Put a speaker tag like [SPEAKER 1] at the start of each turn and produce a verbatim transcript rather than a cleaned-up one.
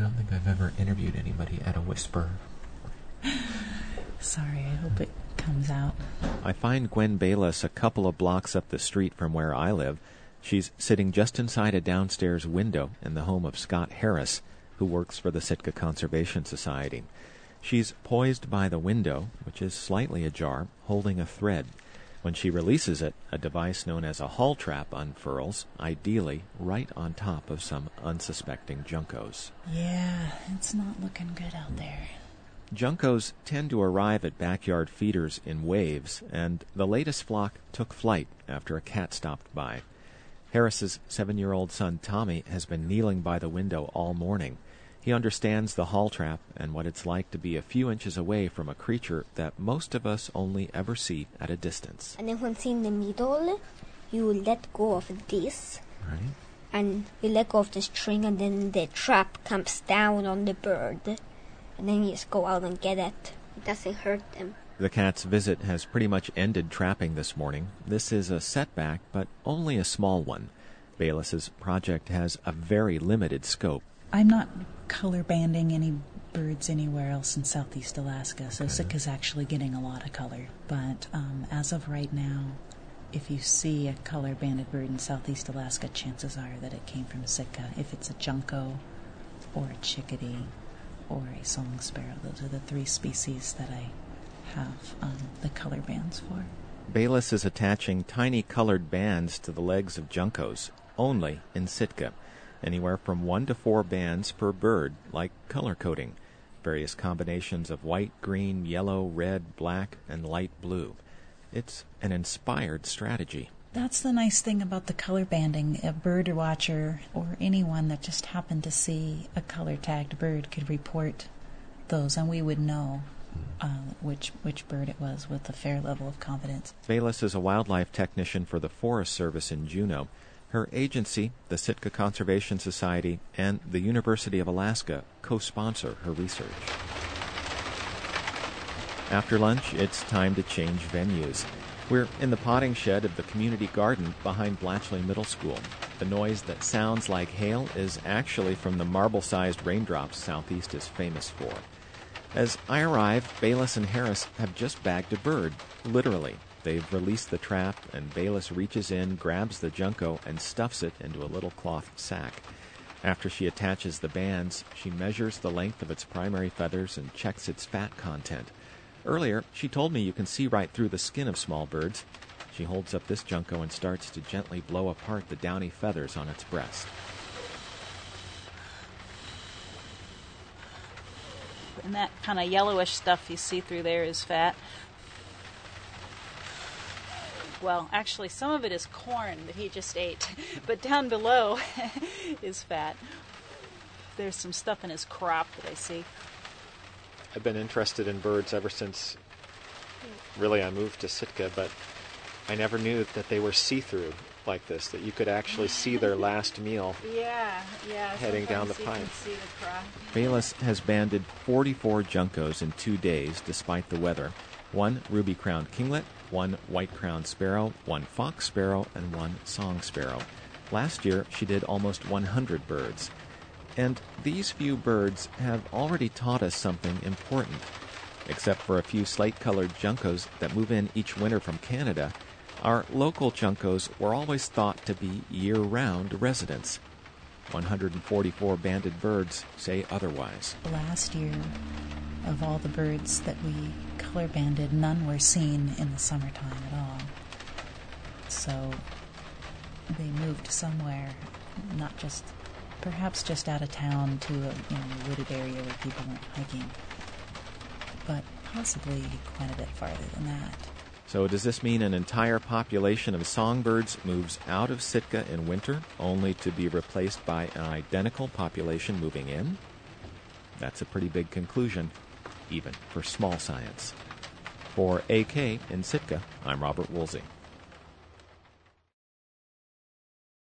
[SPEAKER 1] don't think I've ever interviewed anybody at a whisper.
[SPEAKER 2] Sorry, I hope it comes out.
[SPEAKER 3] I find Gwen Bayless a couple of blocks up the street from where I live. She's sitting just inside a downstairs window in the home of Scott Harris, who works for the Sitka Conservation Society. She's poised by the window, which is slightly ajar, holding a thread. When she releases it, a device known as a haul trap unfurls, ideally right on top of some unsuspecting juncos.
[SPEAKER 2] Yeah, it's not looking good out there.
[SPEAKER 3] Juncos tend to arrive at backyard feeders in waves, and the latest flock took flight after a cat stopped by. Harris's seven-year-old son Tommy has been kneeling by the window all morning. He understands the haul trap and what it's like to be a few inches away from a creature that most of us only ever see at a distance.
[SPEAKER 4] And then once in the middle, you let go of this.
[SPEAKER 3] Right.
[SPEAKER 4] And you let go of the string, and then the trap comes down on the bird. And then you just go out and get it. It doesn't hurt them.
[SPEAKER 3] The cat's visit has pretty much ended trapping this morning. This is a setback, but only a small one. Bayless's project has a very limited scope.
[SPEAKER 2] I'm not color banding any birds anywhere else in southeast Alaska, so okay. Sitka's actually getting a lot of color. But um, as of right now, if you see a color banded bird in southeast Alaska, chances are that it came from Sitka. If it's a junco or a chickadee or a song sparrow, those are the three species that I have um, the color bands for.
[SPEAKER 3] Bayless is attaching tiny colored bands to the legs of juncos, only in Sitka. Anywhere from one to four bands per bird, like color coding. Various combinations of white, green, yellow, red, black, and light blue. It's an inspired strategy.
[SPEAKER 2] That's the nice thing about the color banding. A bird watcher or anyone that just happened to see a color-tagged bird could report those, and we would know uh, which which bird it was with a fair level of confidence.
[SPEAKER 3] Bayless is a wildlife technician for the Forest Service in Juneau. Her agency, the Sitka Conservation Society, and the University of Alaska co-sponsor her research. After lunch, it's time to change venues. We're in the potting shed of the community garden behind Blatchley Middle School. The noise that sounds like hail is actually from the marble-sized raindrops Southeast is famous for. As I arrive, Bayless and Harris have just bagged a bird, literally. They've released the trap, and Bayless reaches in, grabs the junco, and stuffs it into a little cloth sack. After she attaches the bands, she measures the length of its primary feathers and checks its fat content. Earlier, she told me you can see right through the skin of small birds. She holds up this junco and starts to gently blow apart the downy feathers on its breast.
[SPEAKER 5] And that kind of yellowish stuff you see through there is fat. Well, actually, some of it is corn that he just ate, but down below is fat. There's some stuff in his crop that I see.
[SPEAKER 3] I've been interested in birds ever since, really, I moved to Sitka, but I never knew that they were see-through like this, that you could actually see their last meal
[SPEAKER 5] yeah, yeah,
[SPEAKER 3] heading down the pipe.
[SPEAKER 5] See the crop.
[SPEAKER 3] Bayless has banded forty-four juncos in two days, despite the weather. One ruby-crowned kinglet, one white-crowned sparrow, one fox sparrow, and one song sparrow. Last year, she did almost one hundred birds. And these few birds have already taught us something important. Except for a few slate-colored juncos that move in each winter from Canada, our local juncos were always thought to be year-round residents. one hundred forty-four banded birds say otherwise.
[SPEAKER 2] Last year, of all the birds that we color banded, none were seen in the summertime at all. So they moved somewhere, not just, perhaps just out of town to a you know, wooded area where people went hiking, but possibly quite a bit farther than that.
[SPEAKER 3] So does this mean an entire population of songbirds moves out of Sitka in winter, only to be replaced by an identical population moving in? That's a pretty big conclusion, even for small science. For A K in Sitka, I'm Robert Woolsey.